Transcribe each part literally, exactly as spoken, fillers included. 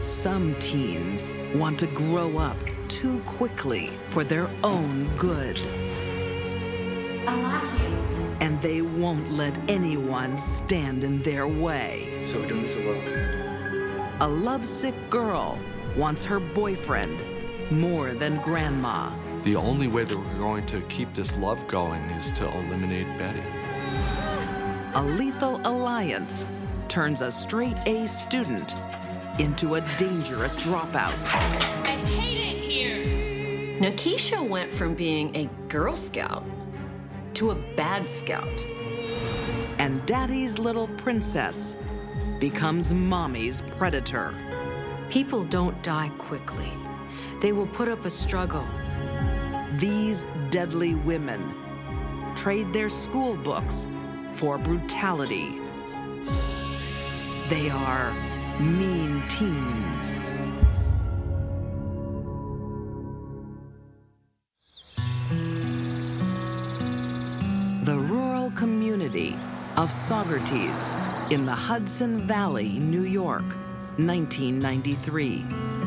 Some teens want to grow up too quickly for their own good. I like you. And they won't let anyone stand in their way. So we're doing this alone. A lovesick girl wants her boyfriend more than grandma. The only way that we're going to keep this love going is to eliminate Betty. A lethal alliance turns a straight-A student into a dangerous dropout. I hate it here. Now, Keisha went from being a Girl Scout to a bad scout. And Daddy's little princess becomes Mommy's predator. People don't die quickly. They will put up a struggle. These deadly women trade their school books for brutality. They are mean teens. The rural community of Saugerties in the Hudson Valley, New York, nineteen ninety-three.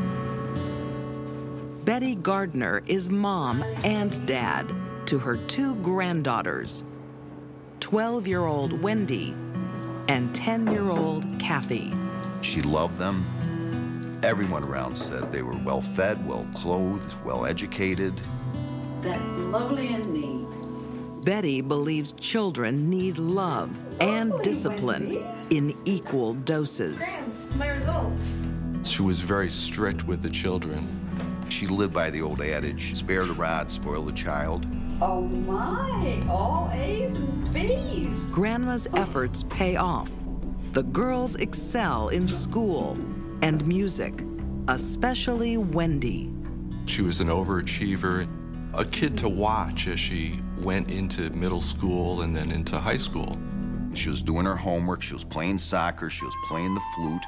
Betty Gardner is mom and dad to her two granddaughters, twelve-year-old Wendy and ten-year-old Kathy. She loved them. Everyone around said they were well-fed, well-clothed, well-educated. That's lovely indeed. Betty believes children need love and discipline in equal doses. Grams, my results. She was very strict with the children. She lived by the old adage, spare the rod, spoil the child. Oh my, all A's and B's. Grandma's efforts pay off. The girls excel in school and music, especially Wendy. She was an overachiever, a kid to watch as she went into middle school and then into high school. She was doing her homework, she was playing soccer, she was playing the flute.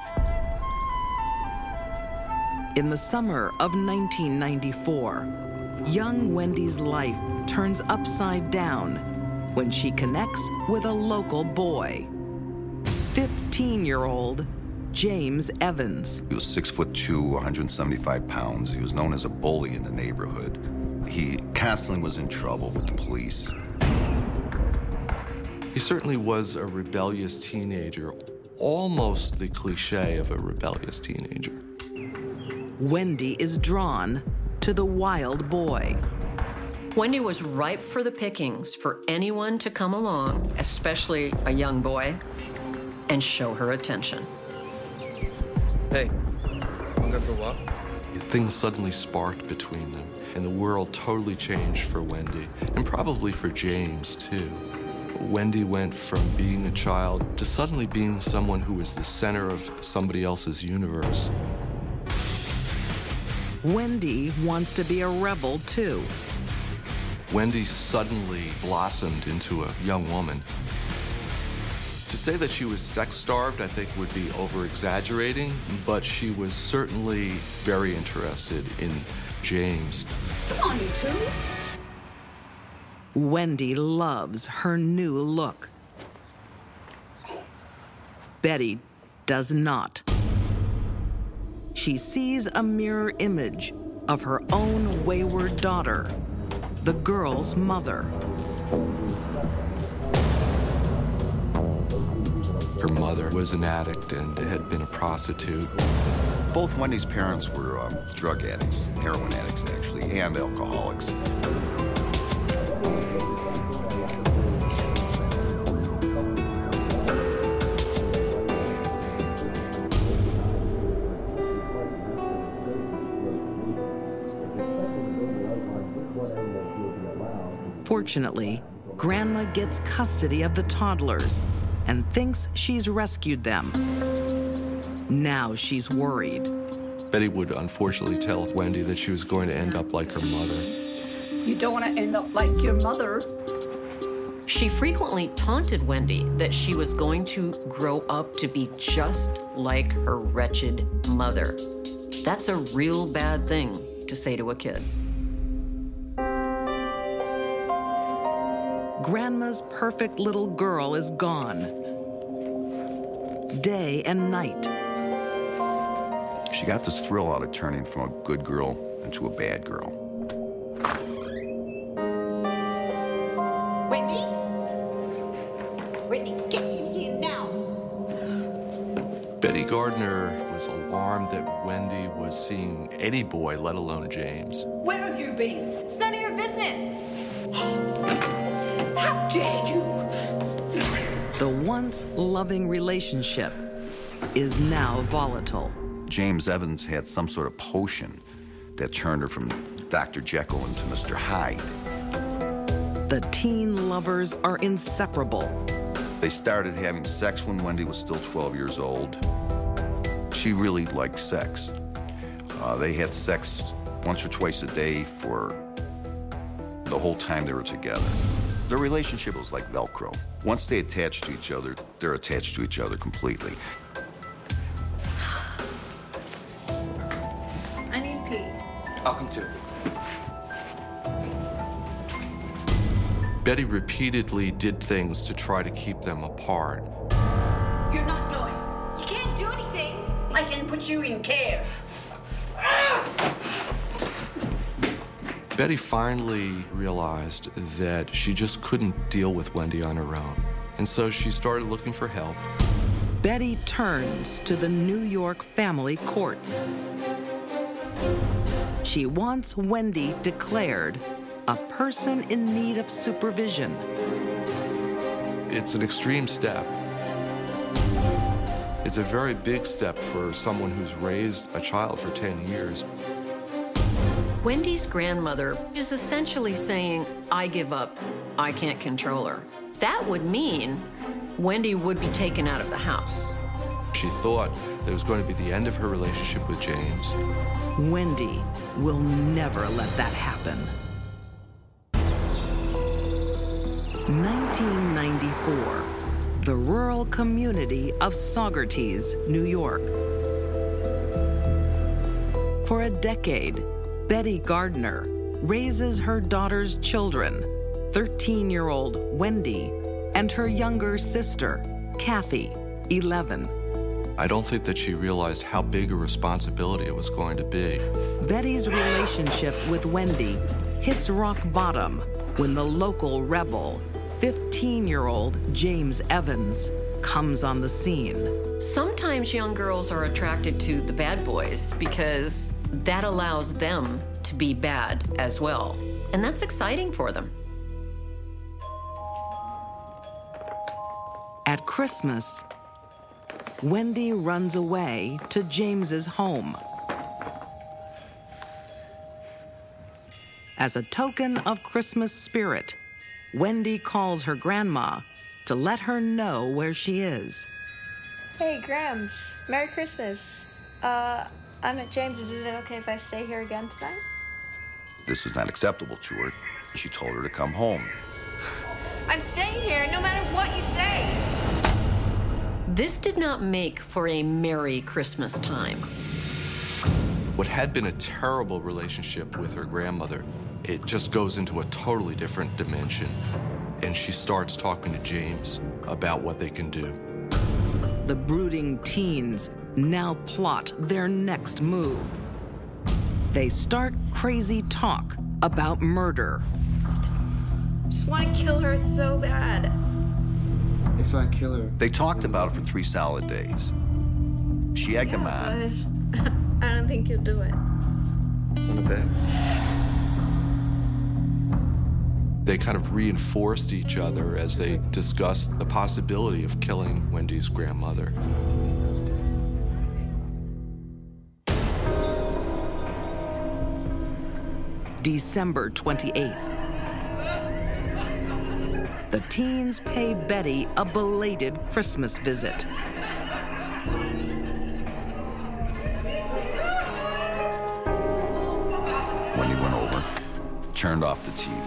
In the summer of nineteen ninety-four, young Wendy's life turns upside down when she connects with a local boy, fifteen-year-old James Evans. He was six foot two, one hundred seventy-five pounds. He was known as a bully in the neighborhood. He constantly was in trouble with the police. He certainly was a rebellious teenager, almost the cliche of a rebellious teenager. Wendy is drawn to the wild boy. Wendy was ripe for the pickings for anyone to come along, especially a young boy, and show her attention. Hey, wanna go for a walk? Things suddenly sparked between them, and the world totally changed for Wendy, and probably for James, too. Wendy went from being a child to suddenly being someone who was the center of somebody else's universe. Wendy wants to be a rebel, too. Wendy suddenly blossomed into a young woman. To say that she was sex-starved, I think, would be over-exaggerating, but she was certainly very interested in James. Come on, you two. Wendy loves her new look. Betty does not. She sees a mirror image of her own wayward daughter, the girl's mother. Her mother was an addict and had been a prostitute. Both Wendy's parents were um, drug addicts, heroin addicts actually, and alcoholics. Fortunately, Grandma gets custody of the toddlers and thinks she's rescued them. Now she's worried. Betty would unfortunately tell Wendy that she was going to end up like her mother. You don't want to end up like your mother. She frequently taunted Wendy that she was going to grow up to be just like her wretched mother. That's a real bad thing to say to a kid. Grandma's perfect little girl is gone. Day and night. She got this thrill out of turning from a good girl into a bad girl. Wendy? Wendy, get in here now. Betty Gardner was alarmed that Wendy was seeing any boy, let alone James. Where have you been? It's none of your business. How dare you? The once loving relationship is now volatile. James Evans had some sort of potion that turned her from Doctor Jekyll into Mister Hyde. The teen lovers are inseparable. They started having sex when Wendy was still twelve years old. She really liked sex. Uh, they had sex once or twice a day for the whole time they were together. Their relationship was like Velcro. Once they attach to each other, they're attached to each other completely. I need pee. I'll come too. Betty repeatedly did things to try to keep them apart. You're not going. You can't do anything. I can put you in care. Betty finally realized that she just couldn't deal with Wendy on her own. And so she started looking for help. Betty turns to the New York family courts. She wants Wendy declared a person in need of supervision. It's an extreme step. It's a very big step for someone who's raised a child for ten years. Wendy's grandmother is essentially saying, I give up, I can't control her. That would mean Wendy would be taken out of the house. She thought that it was going to be the end of her relationship with James. Wendy will never let that happen. nineteen ninety-four, the rural community of Saugerties, New York. For a decade, Betty Gardner raises her daughter's children, thirteen-year-old Wendy and her younger sister, Kathy, eleven. I don't think that she realized how big a responsibility it was going to be. Betty's relationship with Wendy hits rock bottom when the local rebel, fifteen-year-old James Evans, comes on the scene. Sometimes young girls are attracted to the bad boys because that allows them to be bad as well. And that's exciting for them. At Christmas, Wendy runs away to James's home. As a token of Christmas spirit, Wendy calls her grandma to let her know where she is. Hey, Grams. Merry Christmas. Uh, I'm at James's. Is it okay if I stay here again tonight? This is not acceptable to her. She told her to come home. I'm staying here no matter what you say. This did not make for a merry Christmas time. What had been a terrible relationship with her grandmother, it just goes into a totally different dimension. And she starts talking to James about what they can do. The brooding teens now plot their next move. They start crazy talk about murder. I just want to kill her so bad. If I kill her... They talked about it for three solid days. She egged him on. But I don't think you'll do it. Wanna bet? They kind of reinforced each other as they discussed the possibility of killing Wendy's grandmother. December twenty-eighth. The teens pay Betty a belated Christmas visit. Wendy went over, turned off the T V.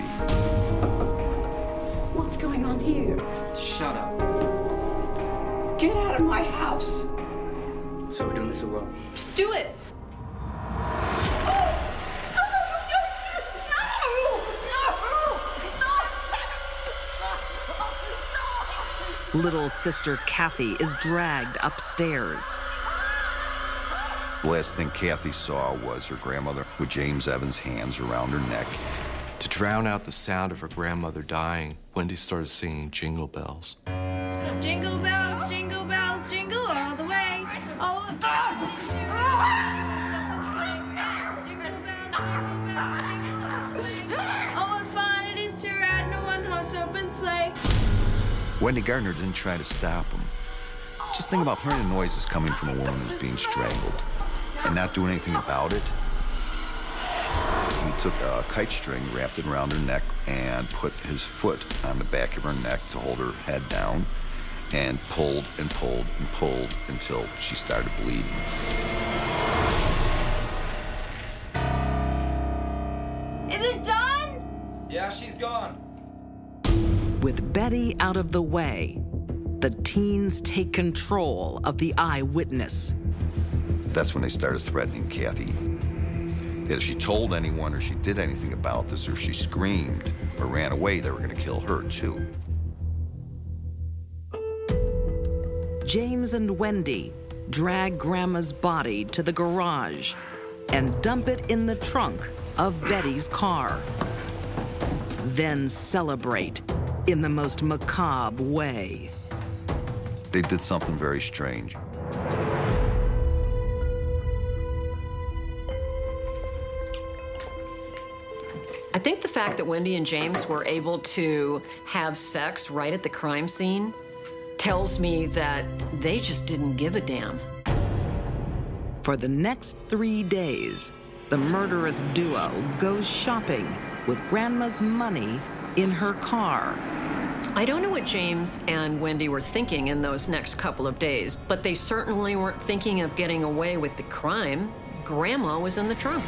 What's going on here? Shut up. Get out of my house. So we're doing this or what? Just do it. Little sister Kathy is dragged upstairs. The last thing Kathy saw was her grandmother with James Evans' hands around her neck. To drown out the sound of her grandmother dying, Wendy started singing Jingle Bells. Jingle bells, jingle bells, jingle all the way. Oh, what fun it is to Oh, what fun it is to ride in a one-horse open sleigh. Wendy Gardner didn't try to stop him. Just think about hearing noises coming from a woman who's being strangled and not doing anything about it. He took a kite string, wrapped it around her neck, and put his foot on the back of her neck to hold her head down, and pulled and pulled and pulled until she started bleeding. Is it done? Yeah, she's gone. With Betty out of the way, the teens take control of the eyewitness. That's when they started threatening Kathy. That if she told anyone or she did anything about this, or if she screamed or ran away, they were going to kill her, too. James and Wendy drag Grandma's body to the garage and dump it in the trunk of Betty's car. Then celebrate in the most macabre way. They did something very strange. I think the fact that Wendy and James were able to have sex right at the crime scene tells me that they just didn't give a damn. For the next three days, the murderous duo goes shopping with Grandma's money in her car. I don't know what James and Wendy were thinking in those next couple of days, but they certainly weren't thinking of getting away with the crime. Grandma was in the trunk.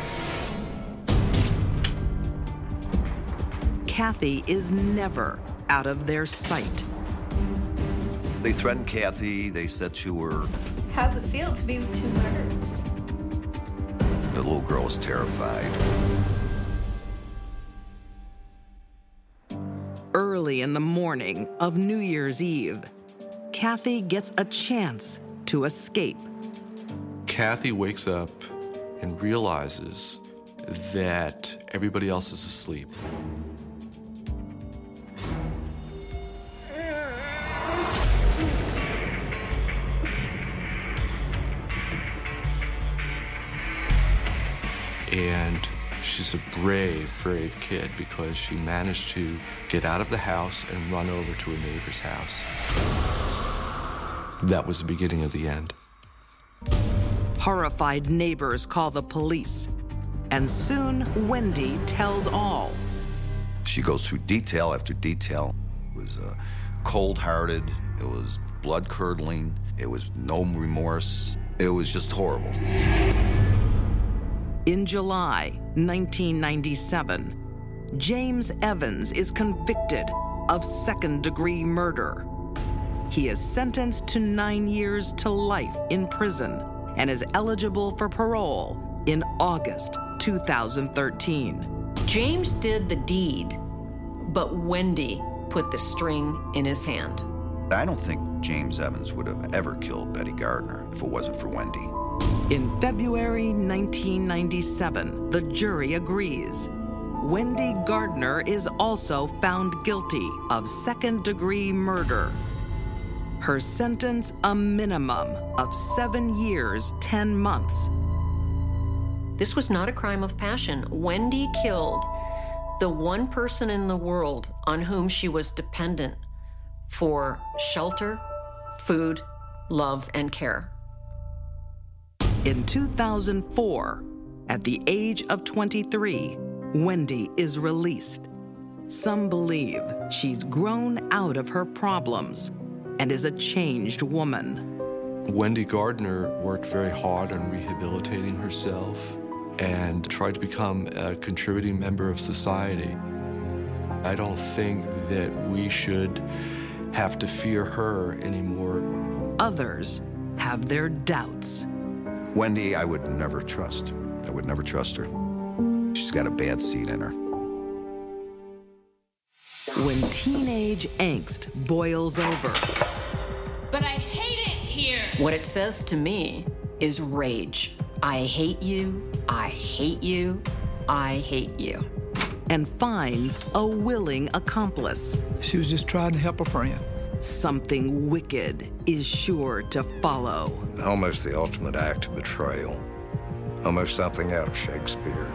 Kathy is never out of their sight. They threatened Kathy. They said to her, How's it feel to be with two murderers? the little girl was terrified. Early in the morning of New Year's Eve, Kathy gets a chance to escape. Kathy wakes up and realizes that everybody else is asleep. And she's a brave, brave kid because she managed to get out of the house and run over to a neighbor's house. That was the beginning of the end. Horrified neighbors call the police, and soon Wendy tells all. She goes through detail after detail. It was uh, cold-hearted. It was blood-curdling. It was no remorse. It was just horrible. In July nineteen ninety-seven, James Evans is convicted of second-degree murder. He is sentenced to nine years to life in prison and is eligible for parole in August two thousand thirteen. James did the deed, but Wendy put the string in his hand. I don't think James Evans would have ever killed Betty Gardner if it wasn't for Wendy. In February nineteen ninety-seven, the jury agrees. Wendy Gardner is also found guilty of second-degree murder. Her sentence, a minimum of seven years, ten months. This was not a crime of passion. Wendy killed the one person in the world on whom she was dependent for shelter, food, love, and care. In two thousand four, at the age of twenty-three, Wendy is released. Some believe she's grown out of her problems and is a changed woman. Wendy Gardner worked very hard on rehabilitating herself and tried to become a contributing member of society. I don't think that we should have to fear her anymore. Others have their doubts. Wendy, I would never trust. I would never trust her. She's got a bad seed in her. When teenage angst boils over, But I hate it here. What it says to me is rage. I hate you, I hate you, I hate you. And finds a willing accomplice. She was just trying to help a friend. Something wicked is sure to follow. Almost the ultimate act of betrayal. Almost something out of Shakespeare.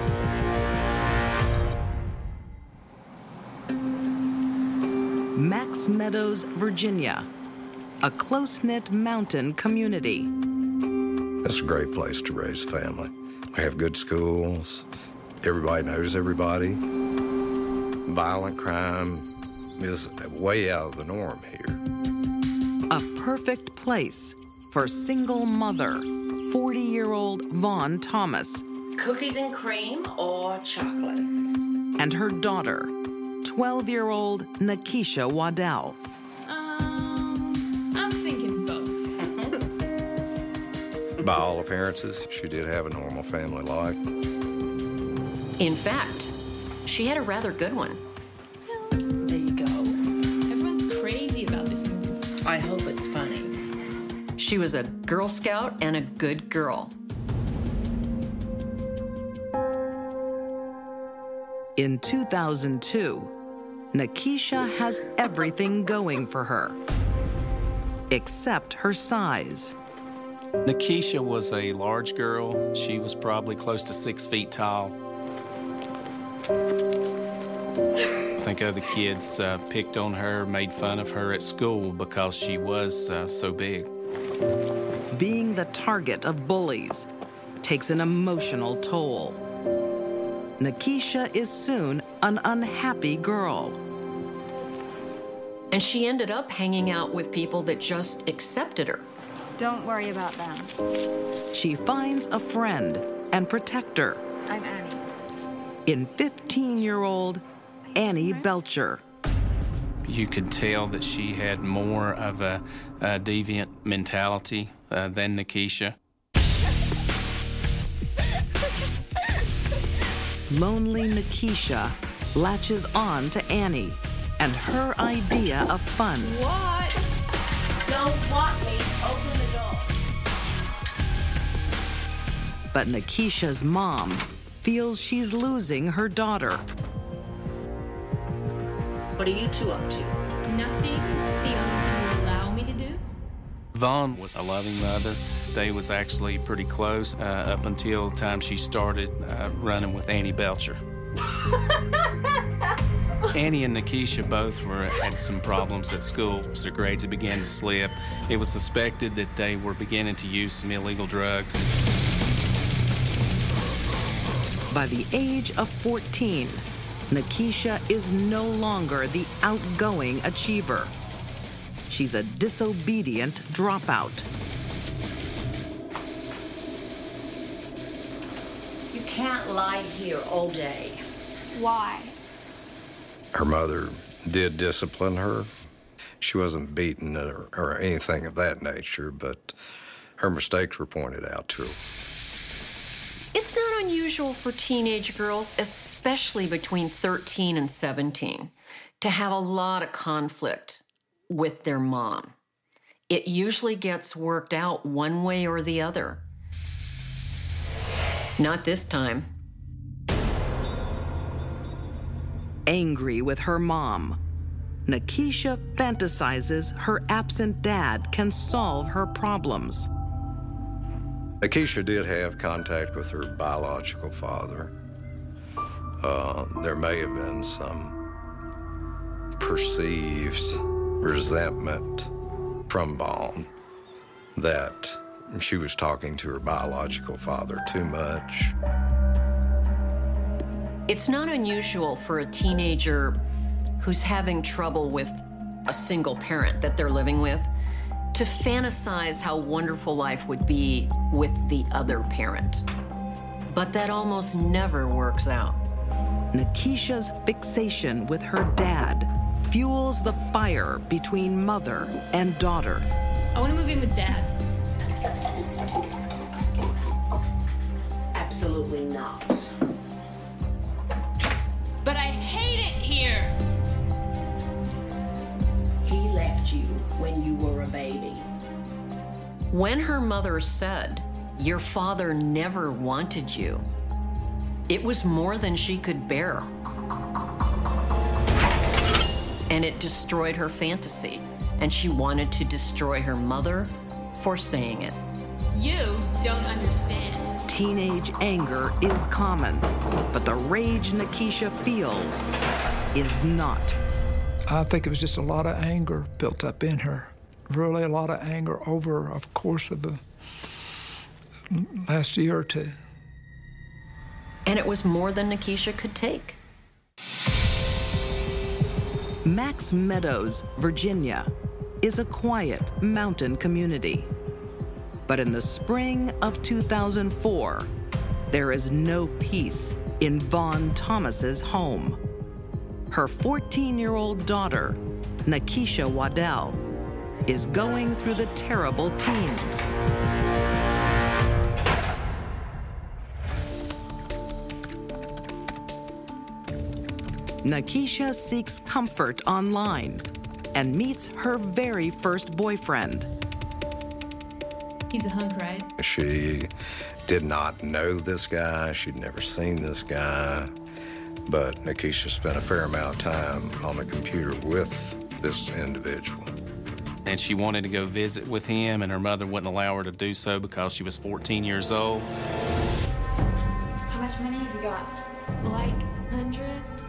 Max Meadows, Virginia, a close-knit mountain community. It's a great place to raise a family. We have good schools. Everybody knows everybody. Violent crime is way out of the norm here. A perfect place for single mother, forty-year-old Vaughn Thomas. Cookies and cream or chocolate? And her daughter, twelve-year-old Nakisha Waddell. Um, I'm thinking both. By all appearances, she did have a normal family life. In fact, she had a rather good one. There you go. Everyone's crazy about this movie. I hope it's funny. She was a Girl Scout and a good girl. In two thousand two, Nakisha has everything going for her, except her size. Nakisha was a large girl. She was probably close to six feet tall. I think other kids uh, picked on her, made fun of her at school because she was uh, so big. Being the target of bullies takes an emotional toll. Nakisha is soon an unhappy girl. And she ended up hanging out with people that just accepted her. Don't worry about them. She finds a friend and protector I'm Annie. in fifteen-year-old Annie Belcher. You could tell that she had more of a, a deviant mentality uh, than Nakisha. Lonely Nakisha latches on to Annie and her idea of fun. What? Don't want me. Open the door. But Nakisha's mom feels she's losing her daughter. What are you two up to? Nothing. The only thing you allow me to do? Vaughn was a loving mother. They was actually pretty close uh, up until the time she started uh, running with Annie Belcher. Annie and Nakisha both were had some problems at school. Their grades had began to slip. It was suspected that they were beginning to use some illegal drugs. By the age of fourteen, Nakisha is no longer the outgoing achiever. She's a disobedient dropout. You can't lie here all day. Why? Her mother did discipline her. She wasn't beaten or, or anything of that nature, but her mistakes were pointed out to her. It's not unusual for teenage girls, especially between thirteen and seventeen, to have a lot of conflict with their mom. It usually gets worked out one way or the other. Not this time. Angry with her mom, Nakisha fantasizes her absent dad can solve her problems. Nakisha did have contact with her biological father. Uh, there may have been some perceived resentment from Vaughn that she was talking to her biological father too much. It's not unusual for a teenager who's having trouble with a single parent that they're living with to fantasize how wonderful life would be with the other parent. But that almost never works out. Nakisha's fixation with her dad fuels the fire between mother and daughter. I want to move in with Dad. Absolutely not. But I hate it here. He left you when you were a baby. When her mother said your father never wanted you. It was more than she could bear. And it destroyed her fantasy, and she wanted to destroy her mother for saying it. You don't understand. Teenage anger is common, but the rage Nikisha feels is not. I think it was just a lot of anger built up in her. Really a lot of anger over a course of the last year or two. And it was more than Nikisha could take. Max Meadows, Virginia, is a quiet mountain community. But in the spring of two thousand four, there is no peace in Vaughn Thomas's home. Her fourteen-year-old daughter, Nikisha Waddell, is going through the terrible teens. Nikisha seeks comfort online and meets her very first boyfriend. He's a hunk, right? She did not know this guy. She'd never seen this guy. But Nikisha spent a fair amount of time on the computer with this individual. And she wanted to go visit with him, and her mother wouldn't allow her to do so because she was fourteen years old. How much money have you got? Like a hundred?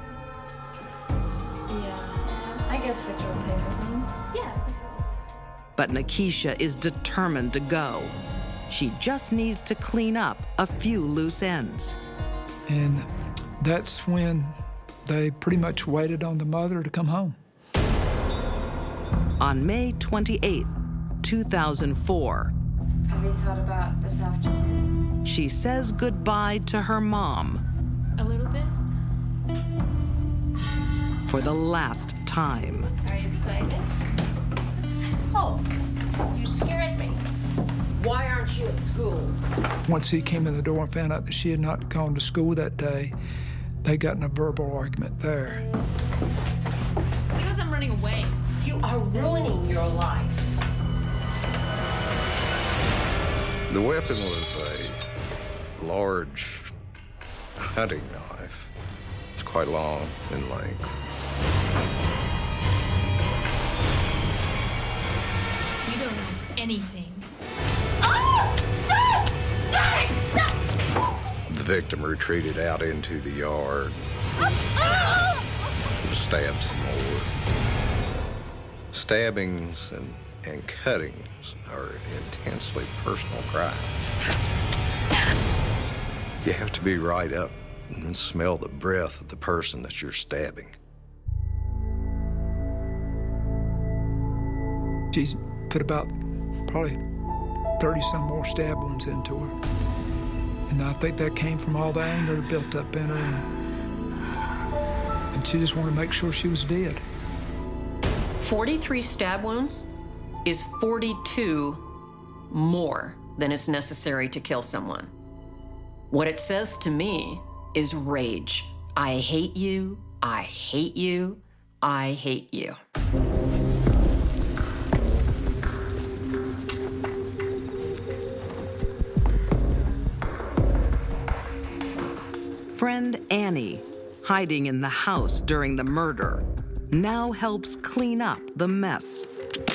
Yeah. I guess Victor will pay for things. Yeah. But Nikisha is determined to go. She just needs to clean up a few loose ends. And that's when they pretty much waited on the mother to come home. On May twenty-eighth, two thousand four, Have you thought about this afternoon? she says goodbye to her mom A little bit? for the last time. Are you excited? Oh, you scared me. Why aren't you at school? Once he came in the door and found out that she had not gone to school that day, they got in a verbal argument there. He wasn't running away. You are ruining your life. The weapon was a large hunting knife. It's quite long in length. You don't know anything. The victim retreated out into the yard, stabbed some more. Stabbings and, and cuttings are intensely personal crime. You have to be right up and smell the breath of the person that you're stabbing. She's put about probably thirty some more stab wounds into her. And I think that came from all the anger built up in her. And, and she just wanted to make sure she was dead. forty-three stab wounds is forty-two more than is necessary to kill someone. What it says to me is rage. I hate you, I hate you, I hate you. Friend Annie, hiding in the house during the murder, now helps clean up the mess.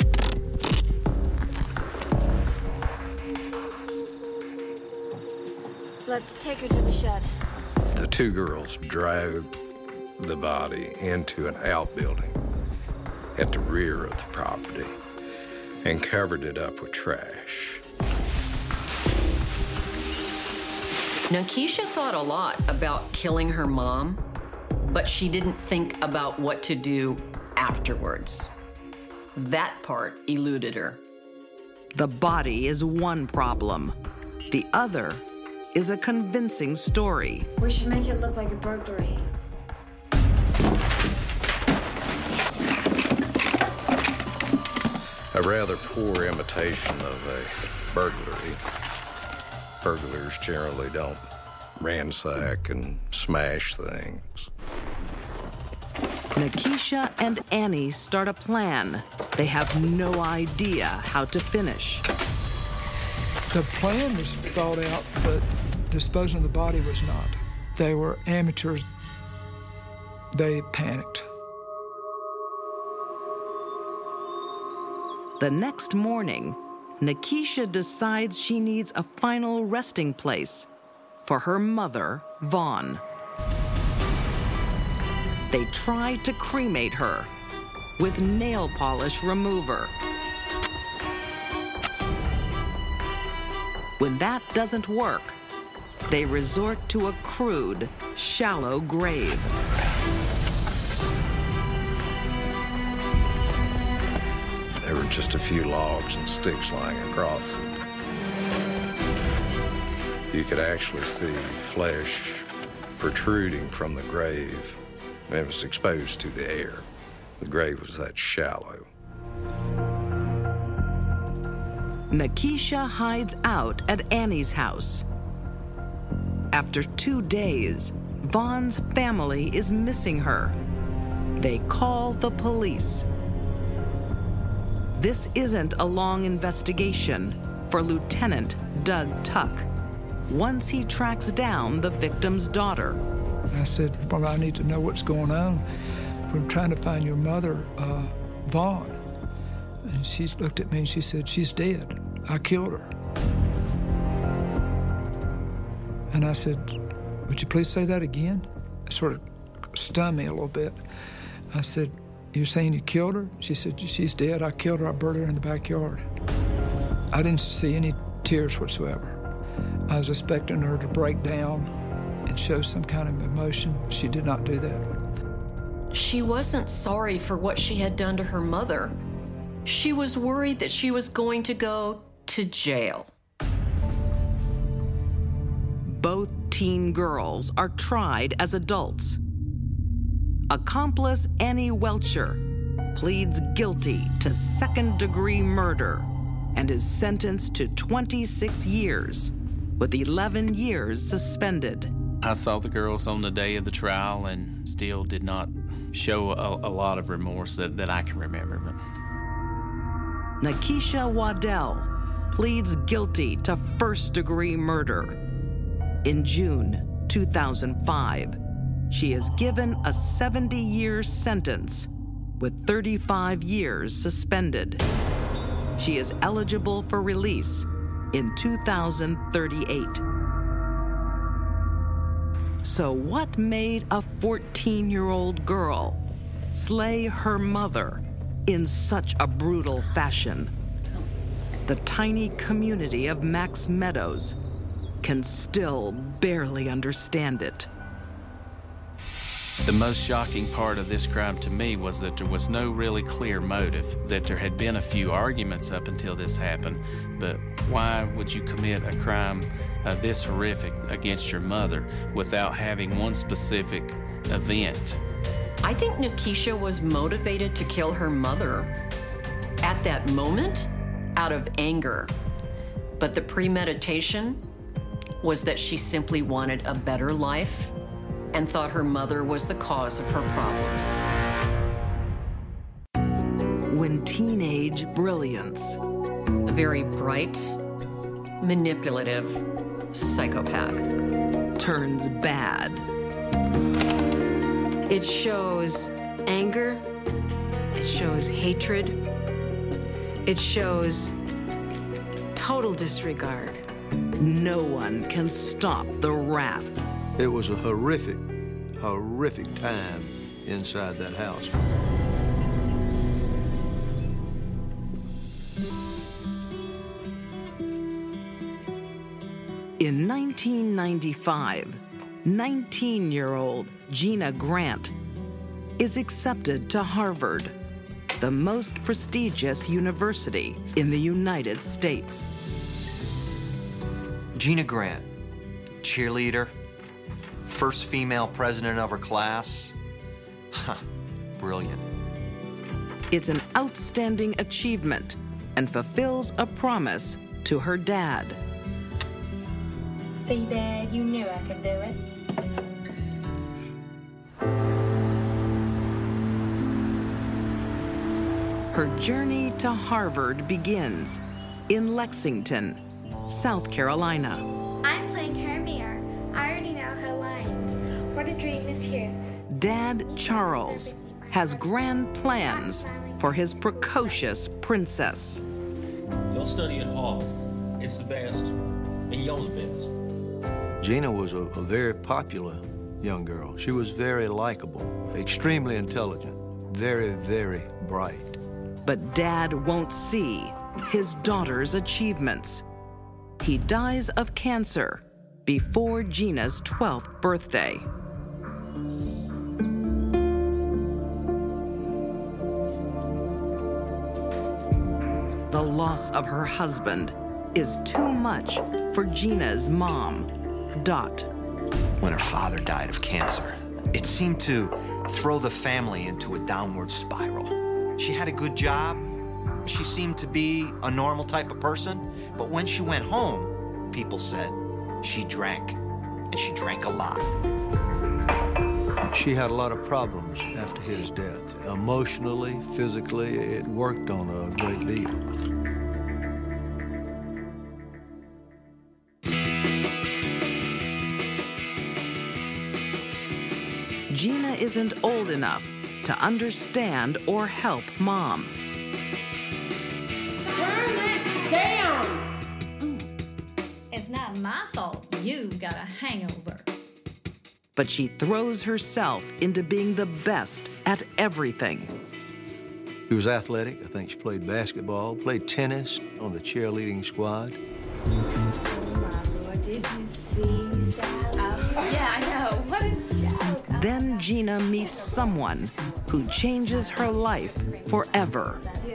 Let's take her to the shed. The two girls dragged the body into an outbuilding at the rear of the property and covered it up with trash. Nikisha thought a lot about killing her mom, but she didn't think about what to do afterwards. That part eluded her. The body is one problem. The other is a convincing story. We should make it look like a burglary. A rather poor imitation of a burglary. Burglars generally don't ransack and smash things. Nikisha and Annie start a plan. They have no idea how to finish. The plan was thought out, but disposing of the body was not. They were amateurs. They panicked. The next morning, Nikisha decides she needs a final resting place for her mother, Vaughn. They try to cremate her with nail polish remover. When that doesn't work, they resort to a crude, shallow grave. There were just a few logs and sticks lying across it. You could actually see flesh protruding from the grave. It was exposed to the air. The grave was that shallow. Nikisha hides out at Annie's house. After two days, Vaughn's family is missing her. They call the police. This isn't a long investigation for Lieutenant Doug Tuck once he tracks down the victim's daughter. I said, well, I need to know what's going on. We're trying to find your mother, uh, Vaughn. And she looked at me and she said, she's dead. I killed her. And I said, would you please say that again? It sort of stunned me a little bit. I said, you're saying you killed her? She said, she's dead. I killed her. I buried her in the backyard. I didn't see any tears whatsoever. I was expecting her to break down and show some kind of emotion. She did not do that. She wasn't sorry for what she had done to her mother. She was worried that she was going to go to jail. Both teen girls are tried as adults. Accomplice Annie Welcher pleads guilty to second-degree murder and is sentenced to twenty-six years, with eleven years suspended. I saw the girls on the day of the trial and still did not show a, a lot of remorse that, that I can remember. But... Nikisha Waddell pleads guilty to first-degree murder. In June two thousand five, she is given a seventy-year sentence with thirty-five years suspended. She is eligible for release in two thousand thirty-eight. So what made a fourteen-year-old girl slay her mother in such a brutal fashion? The tiny community of Max Meadows can still barely understand it. The most shocking part of this crime to me was that there was no really clear motive, that there had been a few arguments up until this happened, but why would you commit a crime uh, this horrific against your mother without having one specific event? I think Nikisha was motivated to kill her mother at that moment out of anger. But the premeditation was that she simply wanted a better life and thought her mother was the cause of her problems. When teenage brilliance. A very bright, manipulative psychopath. Turns bad. It shows anger. It shows hatred. It shows total disregard. No one can stop the wrath. It was a horrific, horrific time inside that house. In nineteen ninety-five, nineteen-year-old Gina Grant is accepted to Harvard, the most prestigious university in the United States. Gina Grant, cheerleader, first female president of her class. Huh, brilliant. It's an outstanding achievement and fulfills a promise to her dad. See, Dad, you knew I could do it. Her journey to Harvard begins in Lexington, South Carolina. I'm playing her mirror. I already know her lines. What a dream is here. Dad Charles has grand plans for his precocious princess. You'll study at Harvard. It's the best, and you're the best. Gina was a, a very popular young girl. She was very likable, extremely intelligent, very, very bright. But Dad won't see his daughter's achievements. He dies of cancer before Gina's twelfth birthday. The loss of her husband is too much for Gina's mom, Dot. When her father died of cancer, it seemed to throw the family into a downward spiral. She had a good job. She seemed to be a normal type of person. But when she went home, people said she drank, and she drank a lot. She had a lot of problems after his death. Emotionally, physically, it worked on her a great deal. Gina isn't old enough to understand or help Mom. Turn that down! It's not my fault you got a hangover. But she throws herself into being the best at everything. She was athletic. I think she played basketball, played tennis on the cheerleading squad. Did you see Sally? Oh, yeah, I know. What a joke. Then Gina meets someone who changes her life forever.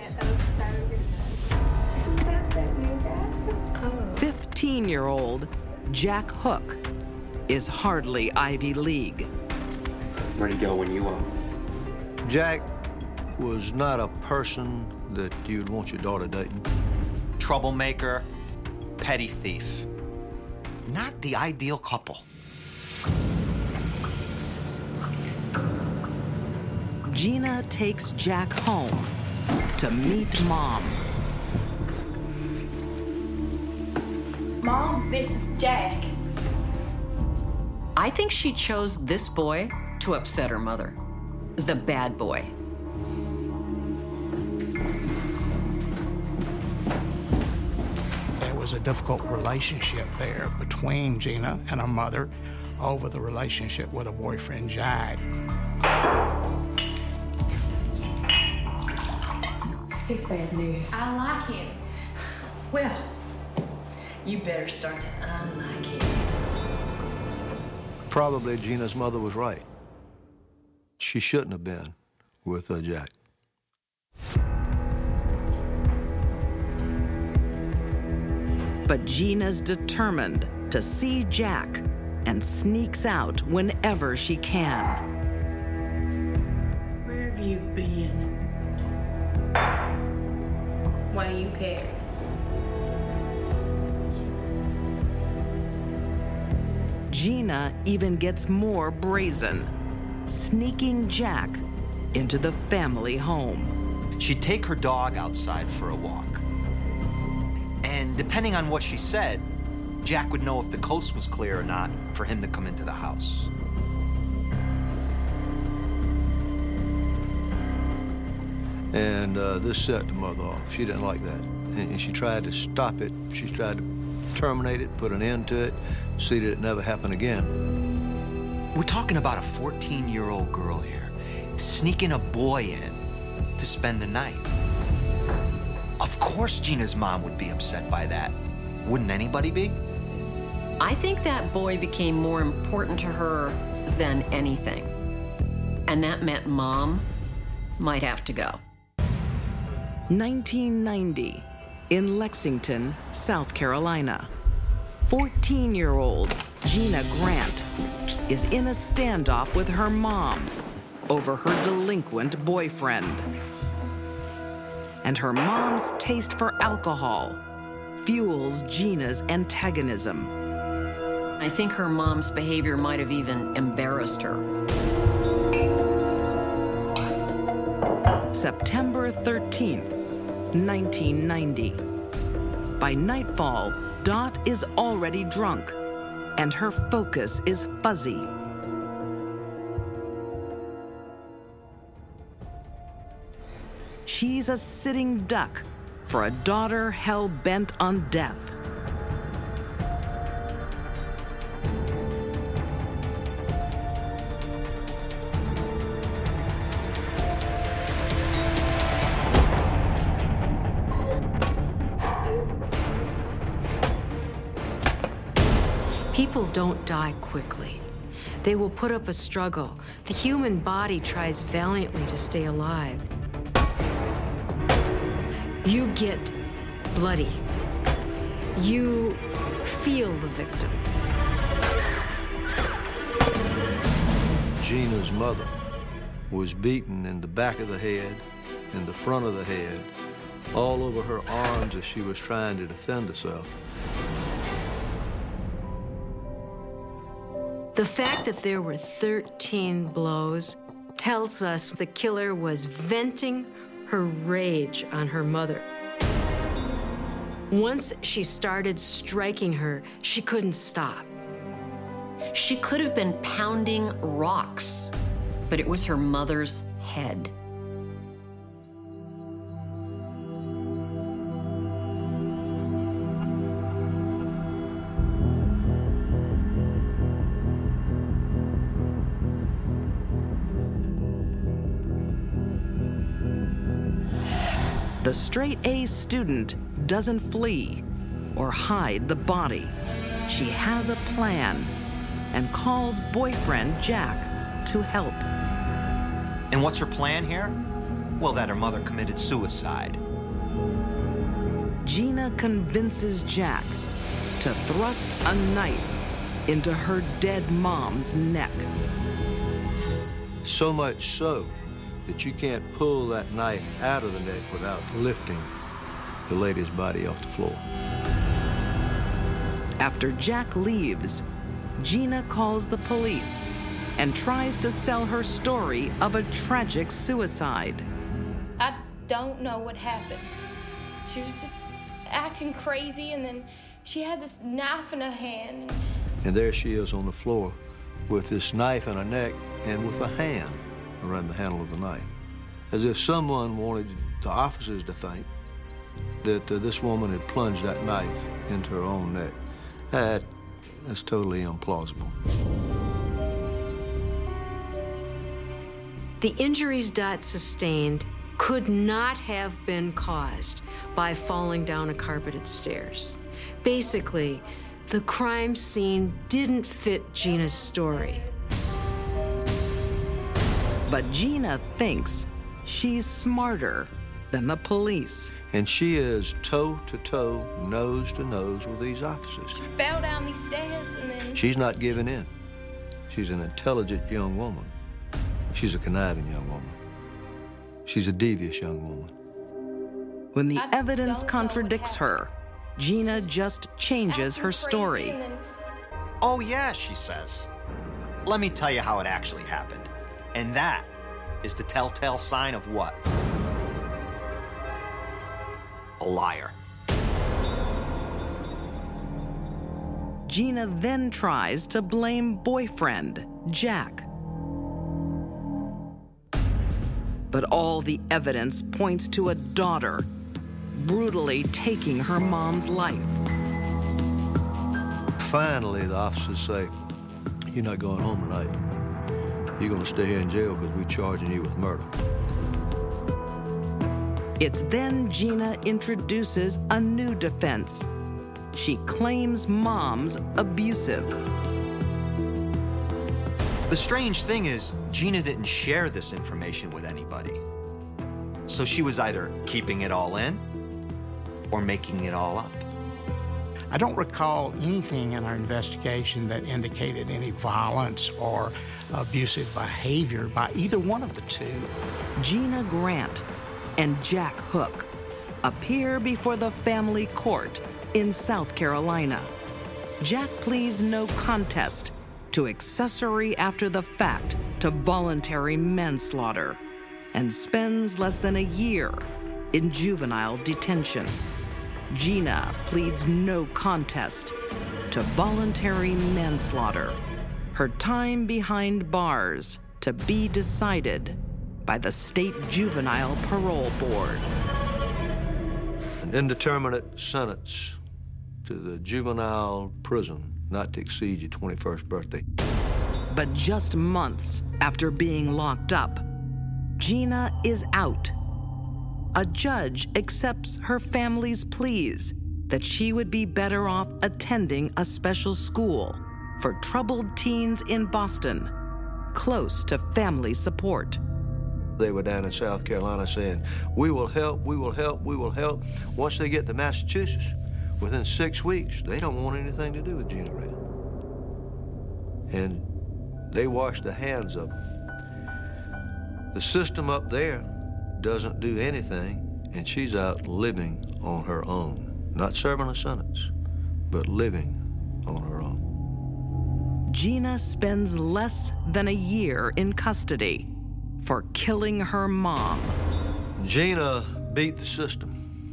fifteen-year-old Jack Hook is hardly Ivy League. Where'd he go when you were? Jack was not a person that you'd want your daughter dating. Troublemaker, petty thief. Not the ideal couple. Gina takes Jack home to meet Mom. Mom, this is Jack. I think she chose this boy to upset her mother. The bad boy. There was a difficult relationship there between Gina and her mother over the relationship with her boyfriend, Jack. He's bad news. I like him. Well, you better start to unlike him. Probably Gina's mother was right. She shouldn't have been with uh, Jack. But Gina's determined to see Jack and sneaks out whenever she can. Where have you been? Why do you care? Gina even gets more brazen, sneaking Jack into the family home. She'd take her dog outside for a walk. And depending on what she said, Jack would know if the coast was clear or not for him to come into the house. And uh, this set the mother off. She didn't like that. And she tried to stop it. She tried to terminate it, put an end to it, see that it never happened again. We're talking about a fourteen-year-old girl here, sneaking a boy in to spend the night. Of course Gina's mom would be upset by that. Wouldn't anybody be? I think that boy became more important to her than anything. And that meant Mom might have to go. nineteen ninety, in Lexington, South Carolina. fourteen-year-old Gina Grant is in a standoff with her mom over her delinquent boyfriend. And her mom's taste for alcohol fuels Gina's antagonism. I think her mom's behavior might have even embarrassed her. September thirteenth, nineteen ninety. By nightfall, Dot is already drunk, and her focus is fuzzy. She's a sitting duck for a daughter hell-bent on death. People don't die quickly. They will put up a struggle. The human body tries valiantly to stay alive. You get bloody. You feel the victim. Gina's mother was beaten in the back of the head, in the front of the head, all over her arms as she was trying to defend herself. The fact that there were thirteen blows tells us the killer was venting her rage on her mother. Once she started striking her, she couldn't stop. She could have been pounding rocks, but it was her mother's head. The straight-A student doesn't flee or hide the body. She has a plan and calls boyfriend Jack to help. And what's her plan here? Well, that her mother committed suicide. Gina convinces Jack to thrust a knife into her dead mom's neck. So much so that you can't pull that knife out of the neck without lifting the lady's body off the floor. After Jack leaves, Gina calls the police and tries to sell her story of a tragic suicide. I don't know what happened. She was just acting crazy, and then she had this knife in her hand. And there she is on the floor with this knife in her neck and with a hand around the handle of the knife, as if someone wanted the officers to think that uh, this woman had plunged that knife into her own neck. That, that's totally implausible. The injuries Dot sustained could not have been caused by falling down a carpeted stairs. Basically, the crime scene didn't fit Gina's story. But Gina thinks she's smarter than the police. And she is toe-to-toe, nose-to-nose with these officers. She fell down these stairs, and then... She's not giving in. She's an intelligent young woman. She's a conniving young woman. She's a devious young woman. When the evidence contradicts her, Gina just changes her story. Then... Oh, yeah, she says. Let me tell you how it actually happened. And that is the telltale sign of what? A liar. Gina then tries to blame boyfriend, Jack. But all the evidence points to a daughter brutally taking her mom's life. Finally, the officers say, "You're not going home tonight. You're going to stay here in jail because we're charging you with murder." It's then Gina introduces a new defense. She claims mom's abusive. The strange thing is, Gina didn't share this information with anybody. So she was either keeping it all in or making it all up. I don't recall anything in our investigation that indicated any violence or abusive behavior by either one of the two. Gina Grant and Jack Hook appear before the family court in South Carolina. Jack pleads no contest to accessory after the fact to voluntary manslaughter and spends less than a year in juvenile detention. Gina pleads no contest to voluntary manslaughter. Her time behind bars to be decided by the State Juvenile Parole Board. An indeterminate sentence to the juvenile prison, not to exceed your twenty-first birthday. But just months after being locked up, Gina is out. A judge accepts her family's pleas that she would be better off attending a special school for troubled teens in Boston, close to family support. They were down in South Carolina saying, we will help, we will help, we will help. Once they get to Massachusetts, within six weeks, they don't want anything to do with Gina Red. And they wash the hands of them. The system up there doesn't do anything, and she's out living on her own. Not serving a sentence, but living on her own. Gina spends less than a year in custody for killing her mom. Gina beat the system.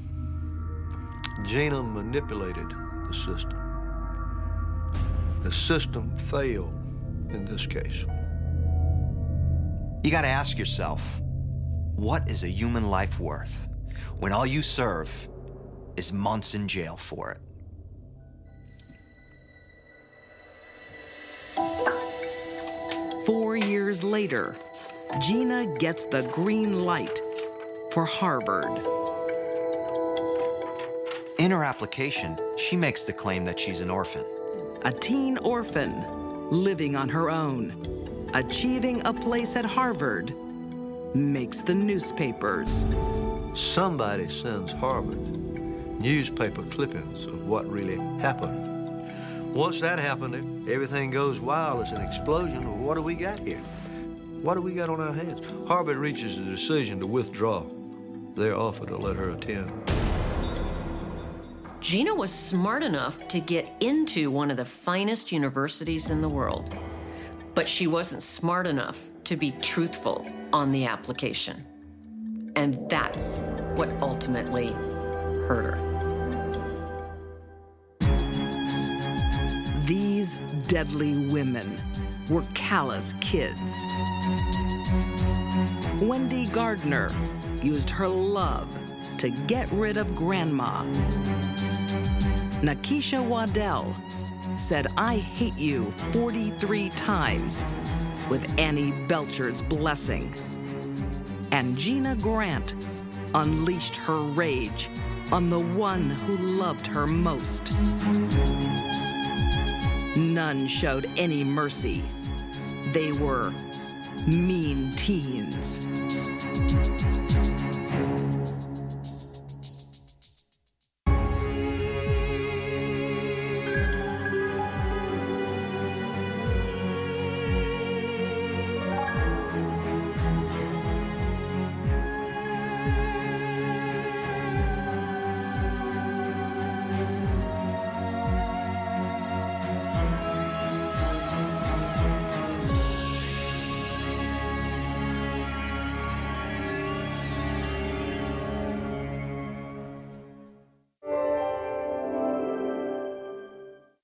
Gina manipulated the system. The system failed in this case. You gotta ask yourself, what is a human life worth when all you serve is months in jail for it? Four years later, Gina gets the green light for Harvard. In her application, she makes the claim that she's an orphan. A teen orphan living on her own, achieving a place at Harvard, makes the newspapers. Somebody sends Harvard newspaper clippings of what really happened. Once that happened, everything goes wild. It's an explosion. Well, what do we got here? What do we got on our hands? Harvard reaches a decision to withdraw their offer to let her attend. Gina was smart enough to get into one of the finest universities in the world, but she wasn't smart enough to be truthful on the application. And that's what ultimately hurt her. These deadly women were callous kids. Wendy Gardner used her love to get rid of Grandma. Nakisha Waddell said, I hate you forty-three times with Annie Belcher's blessing. And Gina Grant unleashed her rage on the one who loved her most. None showed any mercy. They were mean teens.